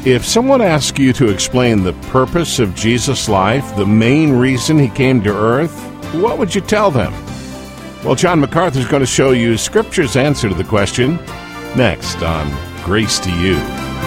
If someone asks you to explain the purpose of Jesus' life, the main reason he came to earth, what would you tell them? Well, John MacArthur is going to show you Scripture's answer to the question next on Grace to You.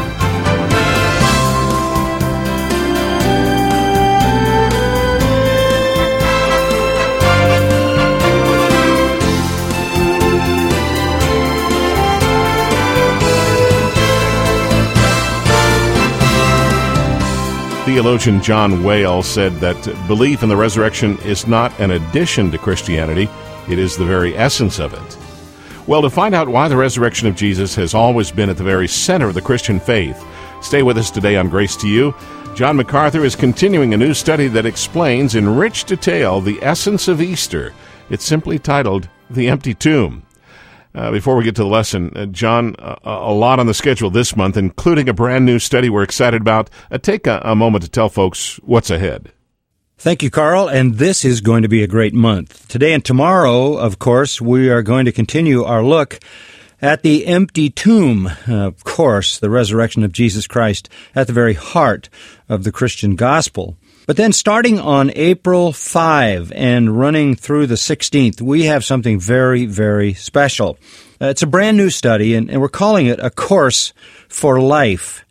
Theologian John Whale said that belief in the resurrection is not an addition to Christianity, it is the very essence of it. Well, to find out why the resurrection of Jesus has always been at the very center of the Christian faith, stay with us today on Grace to You. John MacArthur is continuing a new study that explains in rich detail the essence of Easter. It's simply titled The Empty Tomb. Before we get to the lesson, John, a lot on the schedule this month, including a brand new study we're excited about. Take a moment to tell folks what's ahead. Thank you, Carl, and this is going to be a great month. Today and tomorrow, of course, we are going to continue our look at the empty tomb. Of course, the resurrection of Jesus Christ at the very heart of the Christian gospel. But then starting on April 5 and running through the 16th, we have something very, very special. It's a brand new study, and we're calling it A Course for Life.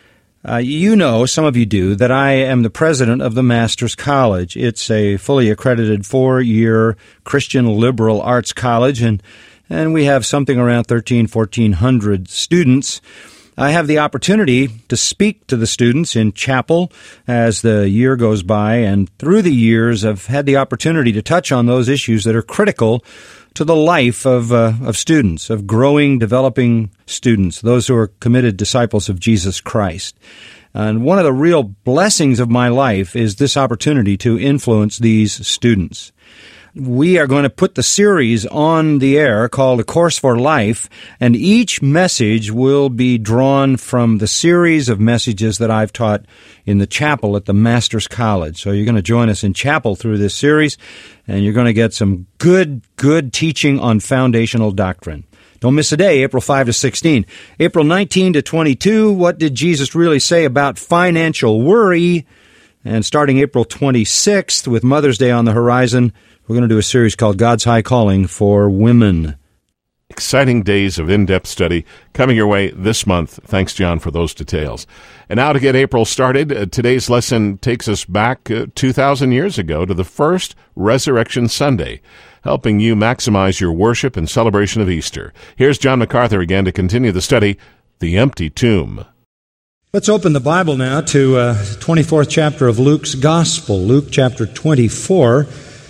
You know, some of you do, that I am the president of the Master's College. It's a fully accredited 4-year Christian liberal arts college, and we have something around 1,400 students. I have the opportunity to speak to the students in chapel as the year goes by, and through the years I've had the opportunity to touch on those issues that are critical to the life of students, of growing, developing students, those who are committed disciples of Jesus Christ. And one of the real blessings of my life is this opportunity to influence these students. We are going to put the series on the air called A Course for Life, and each message will be drawn from the series of messages that I've taught in the chapel at the Master's College. So you're going to join us in chapel through this series, and you're going to get some good teaching on foundational doctrine. Don't miss a day, April 5 to 16. April 19 to 22, what did Jesus really say about financial worry? And starting April 26th, with Mother's Day on the horizon, we're going to do a series called God's High Calling for Women. Exciting days of in-depth study coming your way this month. Thanks, John, for those details. And now to get April started, today's lesson takes us back 2,000 years ago to the first Resurrection Sunday, helping you maximize your worship and celebration of Easter. Here's John MacArthur again to continue the study, The Empty Tomb. Let's open the Bible now to 24th chapter of Luke's Gospel, Luke chapter 24.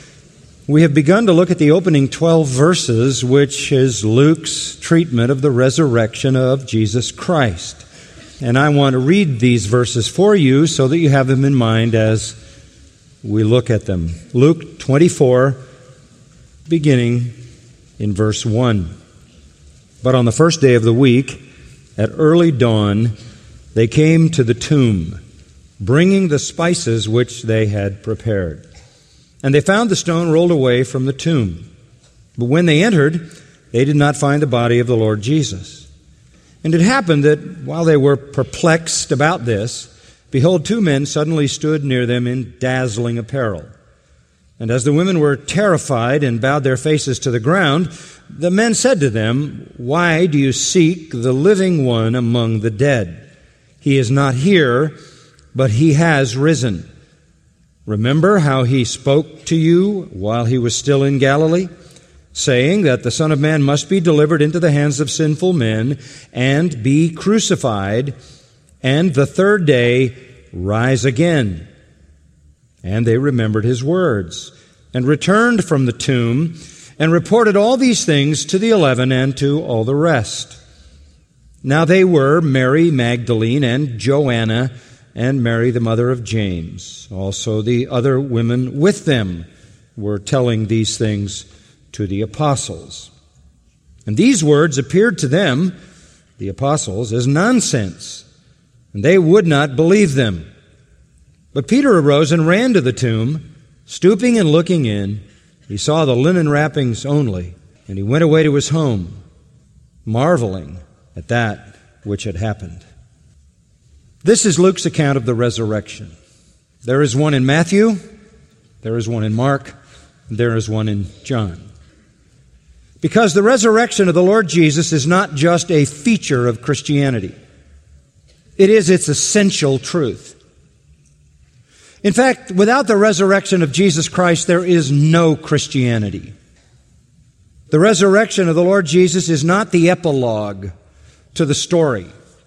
We have begun to look at the opening 12 verses, which is Luke's treatment of the resurrection of Jesus Christ. And I want to read these verses for you so that you have them in mind as we look at them. Luke 24, beginning in verse 1. But on the first day of the week, at early dawn, they came to the tomb, bringing the spices which they had prepared. And they found the stone rolled away from the tomb. But when they entered, they did not find the body of the Lord Jesus. And it happened that while they were perplexed about this, behold, 2 men suddenly stood near them in dazzling apparel. And as the women were terrified and bowed their faces to the ground, the men said to them, "Why do you seek the living one among the dead? He is not here, but he has risen. Remember how he spoke to you while he was still in Galilee, saying that the Son of Man must be delivered into the hands of sinful men and be crucified, and the third day rise again." And they remembered his words, and returned from the tomb, and reported all these things to the 11 and to all the rest. Now they were Mary Magdalene and Joanna, and Mary, the mother of James. Also the other women with them were telling these things to the apostles. And these words appeared to them, the apostles, as nonsense, and they would not believe them. But Peter arose and ran to the tomb. Stooping and looking in, he saw the linen wrappings only, and he went away to his home, marveling at that which had happened. This is Luke's account of the resurrection. There is one in Matthew, there is one in Mark, and there is one in John. Because the resurrection of the Lord Jesus is not just a feature of Christianity. It is its essential truth. In fact, without the resurrection of Jesus Christ, there is no Christianity. The resurrection of the Lord Jesus is not the epilogue to the story.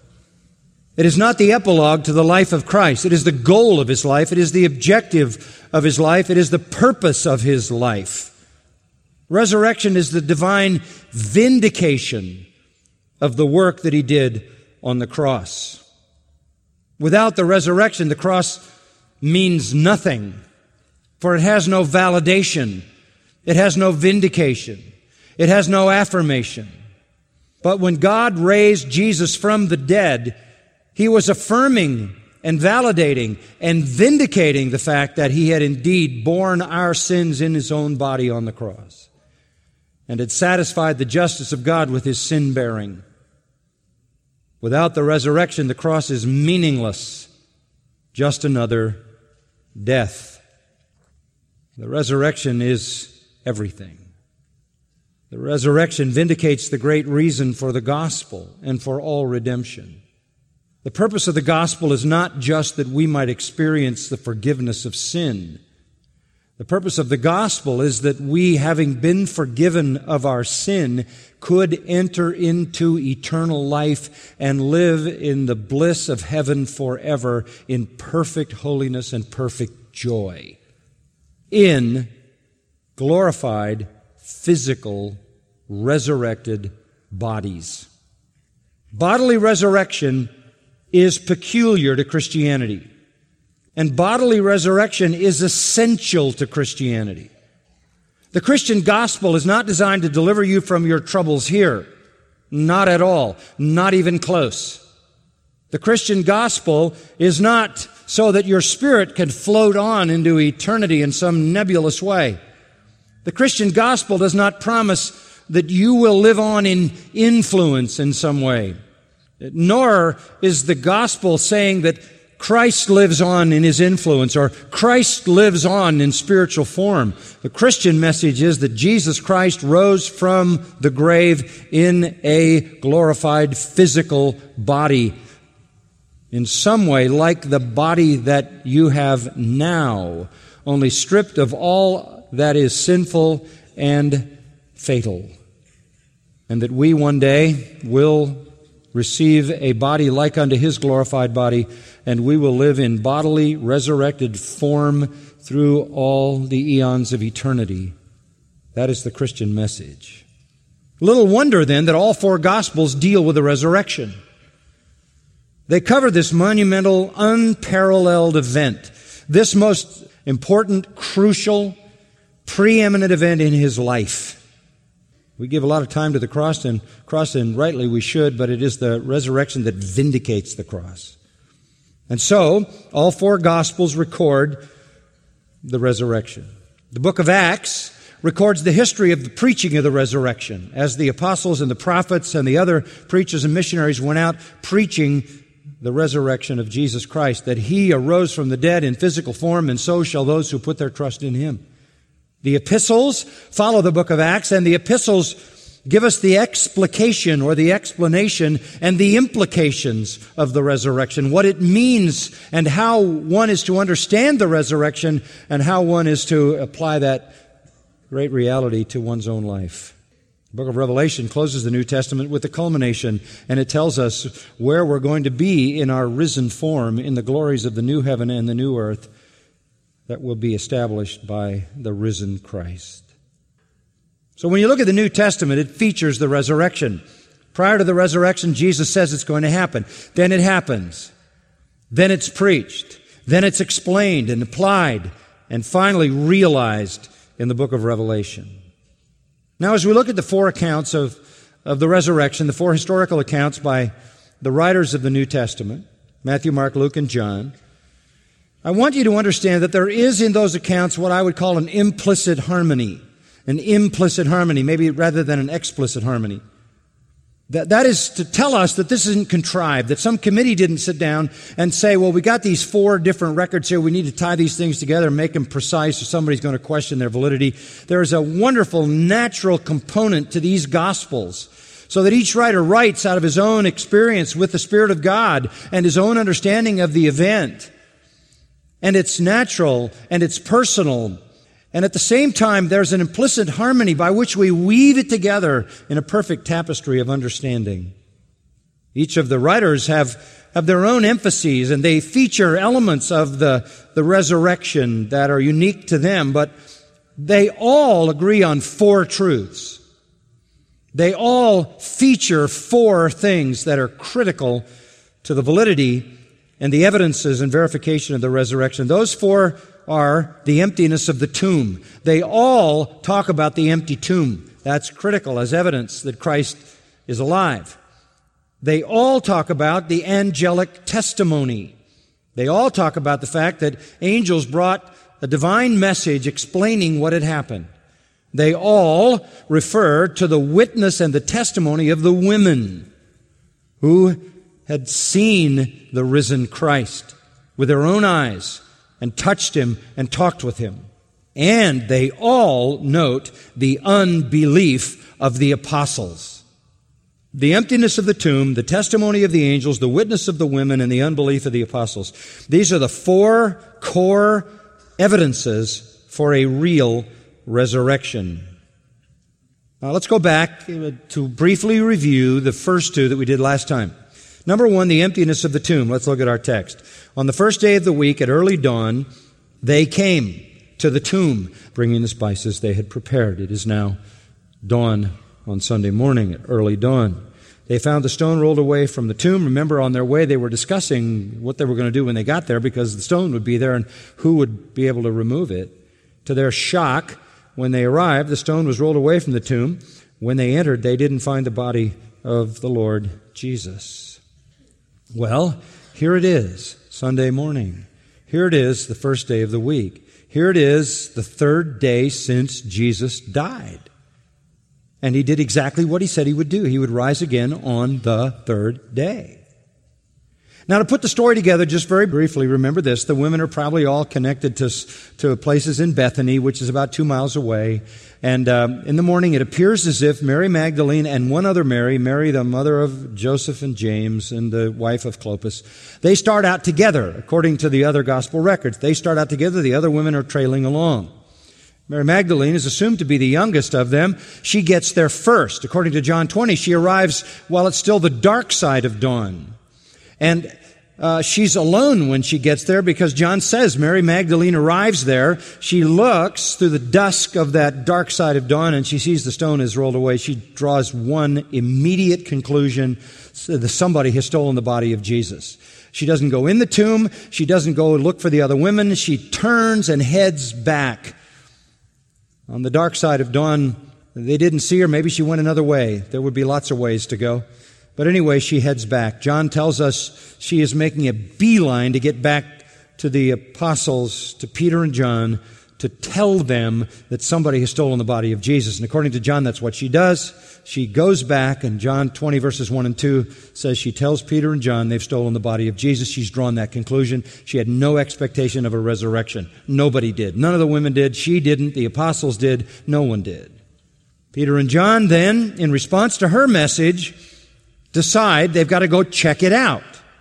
It is not the epilogue to the life of Christ. It is the goal of His life. It is the objective of His life. It is the purpose of His life. Resurrection is the divine vindication of the work that He did on the cross. Without the resurrection, the cross means nothing, for it has no validation. It has no vindication. It has no affirmation. But when God raised Jesus from the dead, He was affirming and validating and vindicating the fact that He had indeed borne our sins in His own body on the cross and had satisfied the justice of God with His sin-bearing. Without the resurrection, the cross is meaningless, just another death. The resurrection is everything. The resurrection vindicates the great reason for the gospel and for all redemption. The purpose of the gospel is not just that we might experience the forgiveness of sin. The purpose of the gospel is that we, having been forgiven of our sin, could enter into eternal life and live in the bliss of heaven forever in perfect holiness and perfect joy in glorified, physical, resurrected bodies. Bodily resurrection is peculiar to Christianity. And bodily resurrection is essential to Christianity. The Christian gospel is not designed to deliver you from your troubles here. Not at all. Not even close. The Christian gospel is not so that your spirit can float on into eternity in some nebulous way. The Christian gospel does not promise that you will live on in influence in some way. Nor is the gospel saying that Christ lives on in His influence, or Christ lives on in spiritual form. The Christian message is that Jesus Christ rose from the grave in a glorified physical body, in some way like the body that you have now, only stripped of all that is sinful and fatal. And that we one day will receive a body like unto His glorified body, and we will live in bodily resurrected form through all the eons of eternity. That is the Christian message. Little wonder then that all four Gospels deal with the resurrection. They cover this monumental, unparalleled event, this most important, crucial, preeminent event in His life. We give a lot of time to the cross, and rightly we should, but it is the resurrection that vindicates the cross. And so, all four Gospels record the resurrection. The book of Acts records the history of the preaching of the resurrection, as the apostles and the prophets and the other preachers and missionaries went out preaching the resurrection of Jesus Christ, that He arose from the dead in physical form, and so shall those who put their trust in Him. The epistles follow the book of Acts, and the epistles give us the explication or the explanation and the implications of the resurrection, what it means and how one is to understand the resurrection and how one is to apply that great reality to one's own life. The book of Revelation closes the New Testament with the culmination, and it tells us where we're going to be in our risen form in the glories of the new heaven and the new earth that will be established by the risen Christ. So when you look at the New Testament, it features the resurrection. Prior to the resurrection, Jesus says it's going to happen. Then it happens. Then it's preached. Then it's explained and applied and finally realized in the book of Revelation. Now, as we look at the four accounts of the resurrection, the four historical accounts by the writers of the New Testament, Matthew, Mark, Luke, and John, I want you to understand that there is in those accounts what I would call an implicit harmony, maybe rather than an explicit harmony. That is to tell us that this isn't contrived, that some committee didn't sit down and say, well, we got these 4 different records here. We need to tie these things together and make them precise or somebody's going to question their validity. There is a wonderful natural component to these Gospels, so that each writer writes out of his own experience with the Spirit of God and his own understanding of the event. And it's natural and it's personal. And at the same time, there's an implicit harmony by which we weave it together in a perfect tapestry of understanding. Each of the writers have their own emphases, and they feature elements of the resurrection that are unique to them, but they all agree on 4 truths. They all feature 4 things that are critical to the validity and the evidences and verification of the resurrection. Those 4 are the emptiness of the tomb. They all talk about the empty tomb. That's critical as evidence that Christ is alive. They all talk about the angelic testimony. They all talk about the fact that angels brought a divine message explaining what had happened. They all refer to the witness and the testimony of the women who had seen the risen Christ with their own eyes and touched him and talked with him. And they all note the unbelief of the apostles. The emptiness of the tomb, the testimony of the angels, the witness of the women, and the unbelief of the apostles. These are the 4 core evidences for a real resurrection. Now let's go back to briefly review the first 2 that we did last time. Number 1, the emptiness of the tomb. Let's look at our text. On the first day of the week at early dawn, they came to the tomb, bringing the spices they had prepared. It is now dawn on Sunday morning at early dawn. They found the stone rolled away from the tomb. Remember, on their way, they were discussing what they were going to do when they got there, because the stone would be there and who would be able to remove it. To their shock, when they arrived, the stone was rolled away from the tomb. When they entered, they didn't find the body of the Lord Jesus. Well, here it is, Sunday morning. Here it is, the first day of the week. Here it is, the 3rd day since Jesus died. And he did exactly what he said he would do. He would rise again on the 3rd day. Now, to put the story together, just very briefly, remember this. The women are probably all connected to places in Bethany, which is about 2 miles away. And in the morning, it appears as if Mary Magdalene and one other Mary, Mary the mother of Joseph and James and the wife of Clopas, they start out together, according to the other gospel records. They start out together. The other women are trailing along. Mary Magdalene is assumed to be the youngest of them. She gets there first. According to John 20, she arrives while it's still the dark side of dawn. And she's alone when she gets there, because John says Mary Magdalene arrives there. She looks through the dusk of that dark side of dawn and she sees the stone is rolled away. She draws one immediate conclusion: that somebody has stolen the body of Jesus. She doesn't go in the tomb. She doesn't go look for the other women. She turns and heads back. On the dark side of dawn, they didn't see her. Maybe she went another way. There would be lots of ways to go. But anyway, she heads back. John tells us she is making a beeline to get back to the apostles, to Peter and John, to tell them that somebody has stolen the body of Jesus. And according to John, that's what she does. She goes back, and John 20 verses 1 and 2 says she tells Peter and John they've stolen the body of Jesus. She's drawn that conclusion. She had no expectation of a resurrection. Nobody did. None of the women did. She didn't. The apostles did. No one did. Peter and John then, in response to her message, decide they've got to go check it out.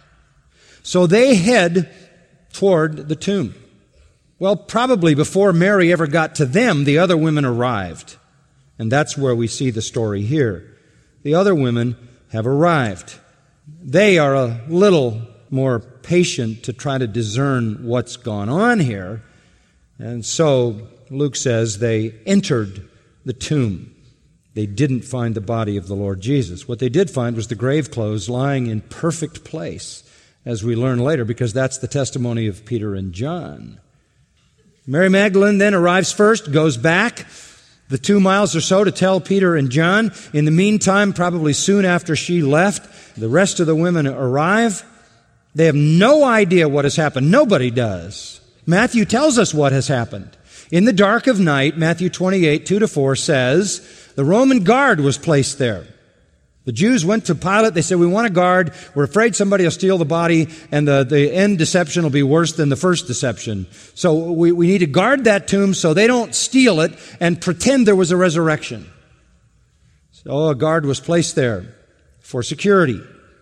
So they head toward the tomb. Well, probably before Mary ever got to them, the other women arrived. And that's where we see the story here. The other women have arrived. They are a little more patient to try to discern what's gone on here. And so Luke says they entered the tomb. They didn't find the body of the Lord Jesus. What they did find was the grave clothes lying in perfect place, as we learn later, because that's the testimony of Peter and John. Mary Magdalene then arrives first, goes back the 2 miles or so to tell Peter and John. In the meantime, probably soon after she left, the rest of the women arrive. They have no idea what has happened. Nobody does. Matthew tells us what has happened. In the dark of night, Matthew 28, 2-4 says, the Roman guard was placed there. The Jews went to Pilate. They said, we want a guard. We're afraid somebody will steal the body, and the end deception will be worse than the first deception. So we need to guard that tomb so they don't steal it and pretend there was a resurrection. So a guard was placed there for security.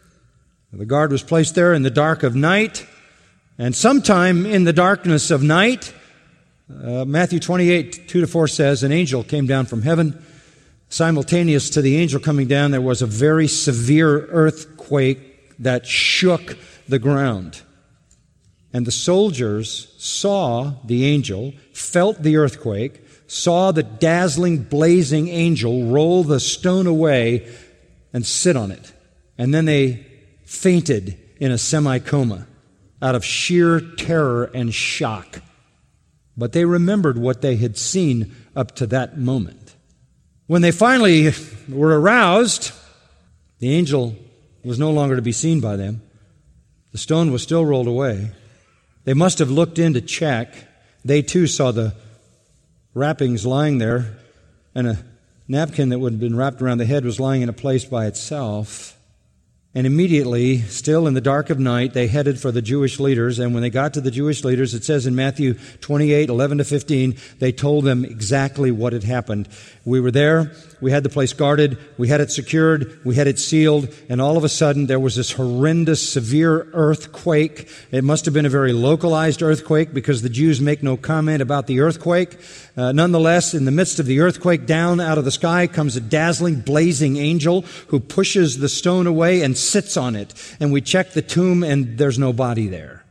The guard was placed there in the dark of night, and sometime in the darkness of night, Matthew 28, 2-4 says, an angel came down from heaven. Simultaneous to the angel coming down, there was a very severe earthquake that shook the ground. And the soldiers saw the angel, felt the earthquake, saw the dazzling, blazing angel roll the stone away and sit on it. And then they fainted in a semi-coma out of sheer terror and shock. But they remembered what they had seen up to that moment. When they finally were aroused, the angel was no longer to be seen by them. The stone was still rolled away. They must have looked in to check. They too saw the wrappings lying there, and a napkin that would have been wrapped around the head was lying in a place by itself. And immediately, still in the dark of night, they headed for the Jewish leaders. And when they got to the Jewish leaders, it says in Matthew 28, 11-15, they told them exactly what had happened. We were there. We had the place guarded. We had it secured. We had it sealed. And all of a sudden, there was this horrendous, severe earthquake. It must have been a very localized earthquake because the Jews make no comment about the earthquake. Nonetheless, in the midst of the earthquake, down out of the sky comes a dazzling, blazing angel who pushes the stone away and sits on it. And we check the tomb, and there's no body there.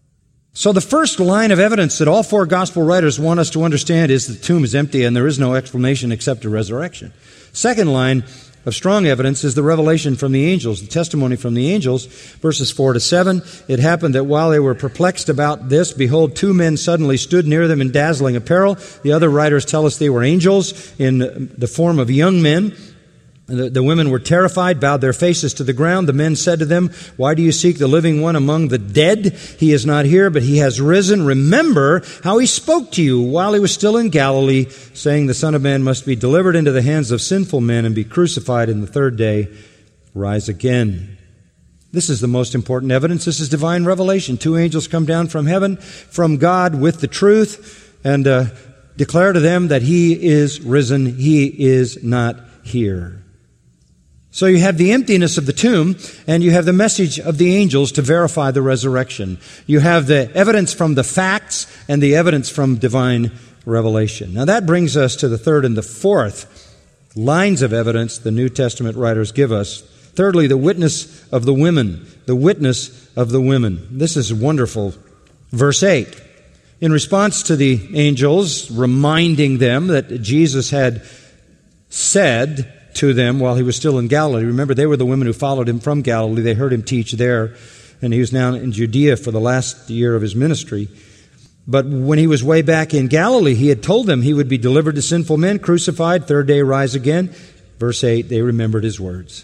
So the first line of evidence that all four gospel writers want us to understand is the tomb is empty and there is no explanation except a resurrection. Second line of strong evidence is the revelation from the angels, the testimony from the angels, verses 4-7. It happened that while they were perplexed about this, behold, two men suddenly stood near them in dazzling apparel. The other writers tell us they were angels in the form of young men. The women were terrified, bowed their faces to the ground. The men said to them, why do you seek the living one among the dead? He is not here, but he has risen. Remember how he spoke to you while he was still in Galilee, saying the Son of Man must be delivered into the hands of sinful men and be crucified, and the third day rise again. This is the most important evidence. This is divine revelation. Two angels come down from heaven, from God with the truth, and declare to them that he is risen. He is not here. So you have the emptiness of the tomb, and you have the message of the angels to verify the resurrection. You have the evidence from the facts and the evidence from divine revelation. Now that brings us to the third and the fourth lines of evidence the New Testament writers give us. Thirdly, the witness of the women. The witness of the women. This is wonderful. Verse 8. In response to the angels reminding them that Jesus had said to them while he was still in Galilee. Remember, they were the women who followed him from Galilee. They heard him teach there, and he was now in Judea for the last year of his ministry. But when he was way back in Galilee, he had told them he would be delivered to sinful men, crucified, third day rise again. Verse 8, they remembered his words.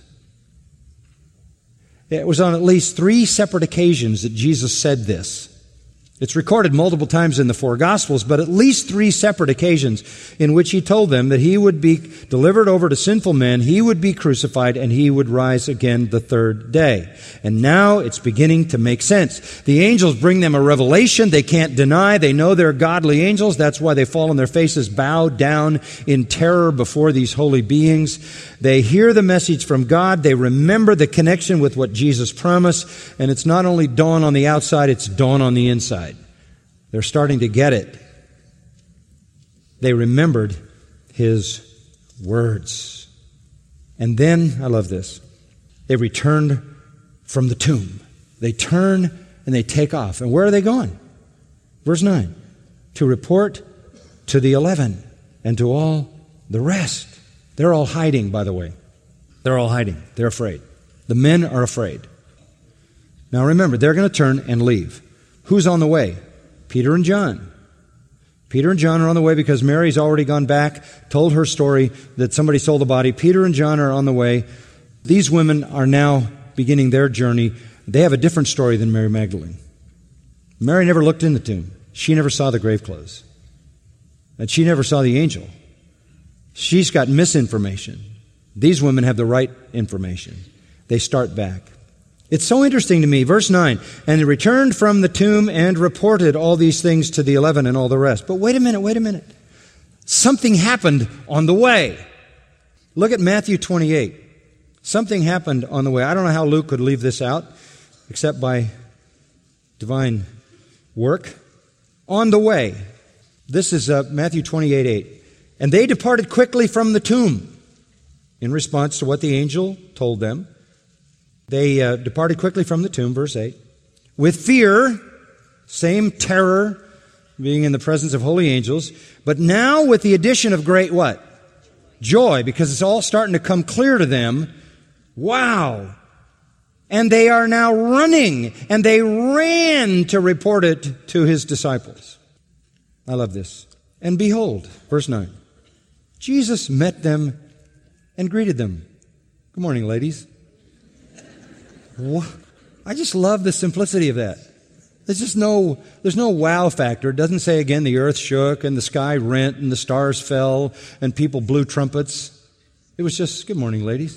It was on at least 3 separate occasions that Jesus said this. It's recorded multiple times in the 4 Gospels, but at least 3 separate occasions in which he told them that he would be delivered over to sinful men, he would be crucified, and he would rise again the third day. And now it's beginning to make sense. The angels bring them a revelation they can't deny. They know they're godly angels. That's why they fall on their faces, bow down in terror before these holy beings. They hear the message from God. They remember the connection with what Jesus promised. And it's not only dawn on the outside, it's dawn on the inside. They're starting to get it. They remembered his words. And then, I love this, they returned from the tomb. They turn and they take off. And where are they going? Verse 9, to report to the 11 and to all the rest. They're all hiding, by the way. They're all hiding. They're afraid. The men are afraid. Now remember, they're going to turn and leave. Who's on the way? Peter and John. Peter and John are on the way because Mary's already gone back, told her story that somebody stole the body. Peter and John are on the way. These women are now beginning their journey. They have a different story than Mary Magdalene. Mary never looked in the tomb. She never saw the grave clothes. And she never saw the angel. She's got misinformation. These women have the right information. They start back. It's so interesting to me. Verse 9, and they returned from the tomb and reported all these things to the 11 and all the rest. But wait a minute. Something happened on the way. Look at Matthew 28. Something happened on the way. I don't know how Luke could leave this out, except by divine work. On the way. This is Matthew 28:8. And they departed quickly from the tomb. In response to what the angel told them, they departed quickly from the tomb, verse 8, with fear, same terror, being in the presence of holy angels, but now with the addition of great what? Joy, because it's all starting to come clear to them. Wow! And they are now running, and they ran to report it to his disciples. I love this. And behold, verse 9, Jesus met them and greeted them. Good morning, ladies. I just love the simplicity of that. There's no wow factor. It doesn't say again the earth shook and the sky rent and the stars fell and people blew trumpets. It was just, good morning, ladies.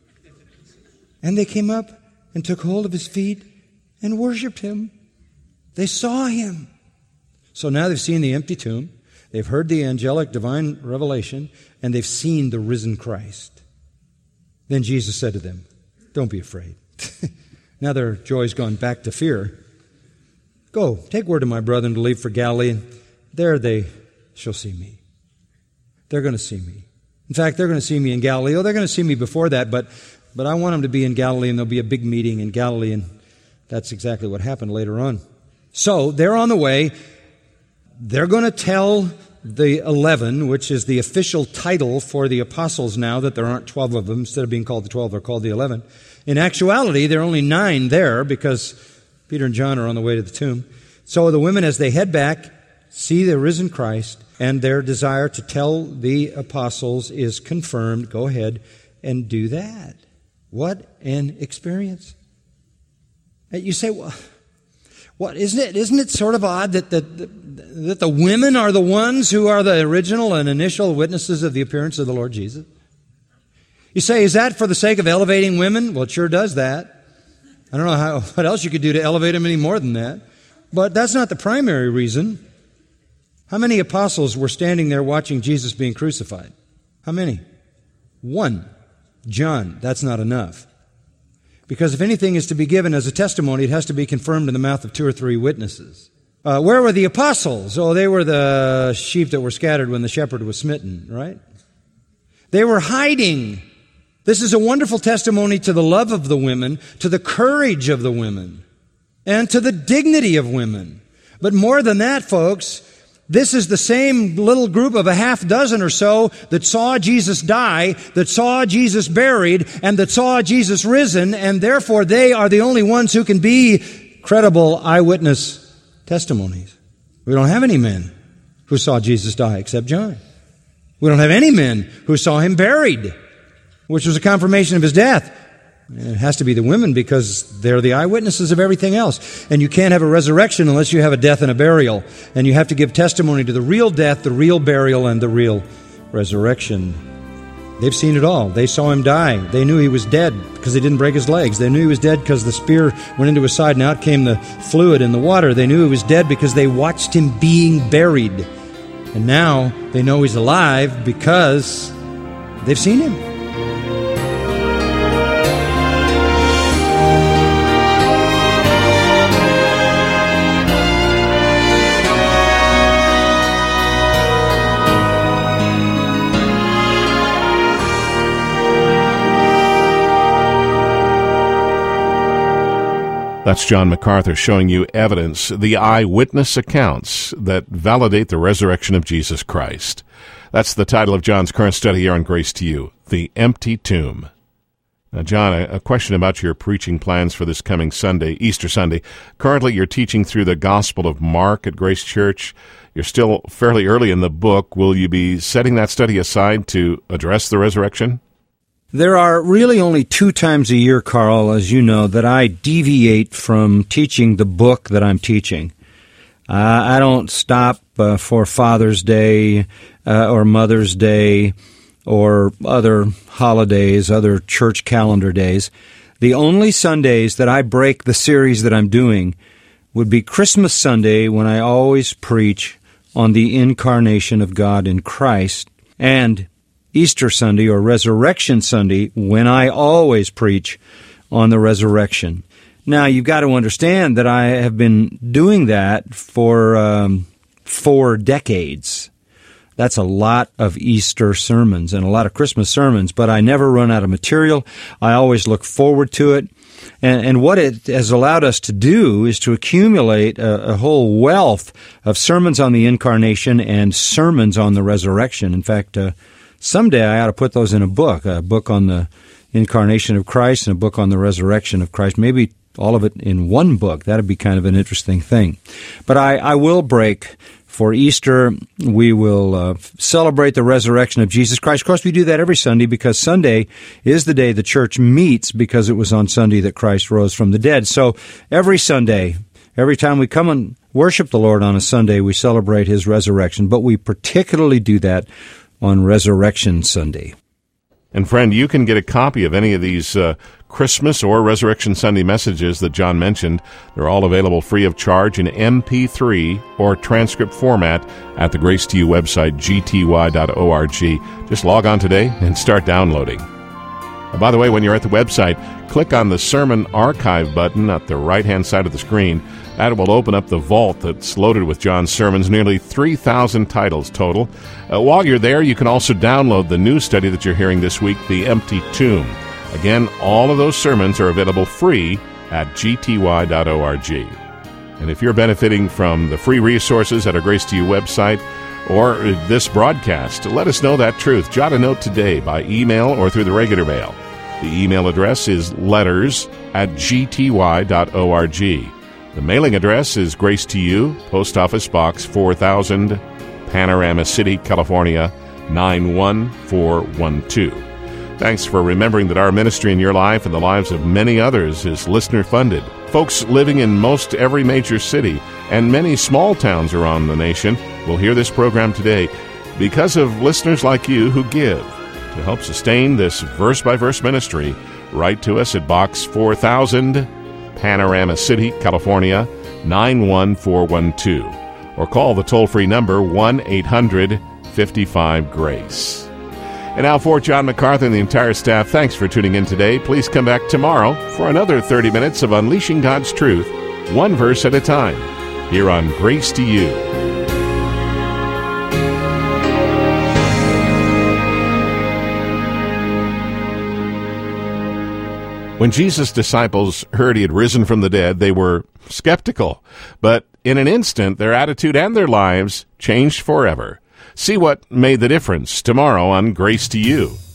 And they came up and took hold of his feet and worshiped him. They saw him. So now they've seen the empty tomb. They've heard the angelic divine revelation, and they've seen the risen Christ. Then Jesus said to them, don't be afraid. Now their joy's gone back to fear. Go, take word to my brethren to leave for Galilee, and there they shall see me. They're going to see me. In fact, they're going to see me in Galilee. Oh, they're going to see me before that, but I want them to be in Galilee, and there'll be a big meeting in Galilee, and that's exactly what happened later on. So they're on the way. They're going to tell the 11, which is the official title for the apostles now, that there aren't 12 of them. Instead of being called the 12, they're called the 11. In actuality, there are only 9 there because Peter and John are on the way to the tomb. So the women, as they head back, see the risen Christ, and their desire to tell the apostles is confirmed. Go ahead and do that. What an experience. You say, well, what isn't it sort of odd that the women are the ones who are the original and initial witnesses of the appearance of the Lord Jesus? You say, is that for the sake of elevating women? Well, it sure does that. I don't know what else you could do to elevate them any more than that. But that's not the primary reason. How many apostles were standing there watching Jesus being crucified? How many? 1. John. That's not enough. Because if anything is to be given as a testimony, it has to be confirmed in the mouth of 2 or 3 witnesses. Where were the apostles? Oh, they were the sheep that were scattered when the shepherd was smitten, right? They were hiding. This is a wonderful testimony to the love of the women, to the courage of the women, and to the dignity of women. But more than that, folks, this is the same little group of a half dozen or so that saw Jesus die, that saw Jesus buried, and that saw Jesus risen, and therefore they are the only ones who can be credible eyewitness testimonies. We don't have any men who saw Jesus die except John. We don't have any men who saw him buried, which was a confirmation of his death. It has to be the women because they're the eyewitnesses of everything else. And you can't have a resurrection unless you have a death and a burial. And you have to give testimony to the real death, the real burial, and the real resurrection. They've seen it all. They saw him die. They knew he was dead because he didn't break his legs. They knew he was dead because the spear went into his side and out came the fluid in the water. They knew he was dead because they watched him being buried. And now they know he's alive because they've seen him. That's John MacArthur showing you evidence, the eyewitness accounts that validate the resurrection of Jesus Christ. That's the title of John's current study here on Grace to You, The Empty Tomb. Now, John, a question about your preaching plans for this coming Sunday, Easter Sunday. Currently, you're teaching through the Gospel of Mark at Grace Church. You're still fairly early in the book. Will you be setting that study aside to address the resurrection? There are really only 2 times a year, Carl, as you know, that I deviate from teaching the book that I'm teaching. I don't stop for Father's Day or Mother's Day or other holidays, other church calendar days. The only Sundays that I break the series that I'm doing would be Christmas Sunday, when I always preach on the incarnation of God in Christ, and Easter Sunday or Resurrection Sunday, when I always preach on the resurrection. Now, you've got to understand that I have been doing that for 4 decades. That's a lot of Easter sermons and a lot of Christmas sermons, but I never run out of material. I always look forward to it. And what it has allowed us to do is to accumulate a whole wealth of sermons on the incarnation and sermons on the resurrection. In fact, someday I ought to put those in a book on the incarnation of Christ and a book on the resurrection of Christ, maybe all of it in one book. That would be kind of an interesting thing. But I will break. For Easter, we will celebrate the resurrection of Jesus Christ. Of course, we do that every Sunday because Sunday is the day the church meets, because it was on Sunday that Christ rose from the dead. So every Sunday, every time we come and worship the Lord on a Sunday, we celebrate His resurrection. But we particularly do that on Resurrection Sunday. And friend, you can get a copy of any of these Christmas or Resurrection Sunday messages that John mentioned. They're all available free of charge in MP3 or transcript format at the Grace to You website, gty.org. Just log on today and start downloading. By the way, when you're at the website, click on the Sermon Archive button at the right-hand side of the screen. That will open up the vault that's loaded with John's sermons, nearly 3,000 titles total. While you're there, you can also download the new study that you're hearing this week, The Empty Tomb. Again, all of those sermons are available free at gty.org. And if you're benefiting from the free resources at our Grace to You website or this broadcast, let us know that truth. Jot a note today by email or through the regular mail. The email address is letters@gty.org. The mailing address is Grace to You, Post Office Box 4000, Panorama City, California, 91412. Thanks for remembering that our ministry in your life and the lives of many others is listener-funded. Folks living in most every major city and many small towns around the nation will hear this program today because of listeners like you who give. To help sustain this verse-by-verse ministry, write to us at Box 4000, Panorama City, California, 91412, or call the toll-free number 1-800-55-GRACE. And now for John MacArthur and the entire staff, thanks for tuning in today. Please come back tomorrow for another 30 minutes of Unleashing God's Truth, one verse at a time, here on Grace to You. When Jesus' disciples heard He had risen from the dead, they were skeptical. But in an instant, their attitude and their lives changed forever. See what made the difference tomorrow on Grace to You.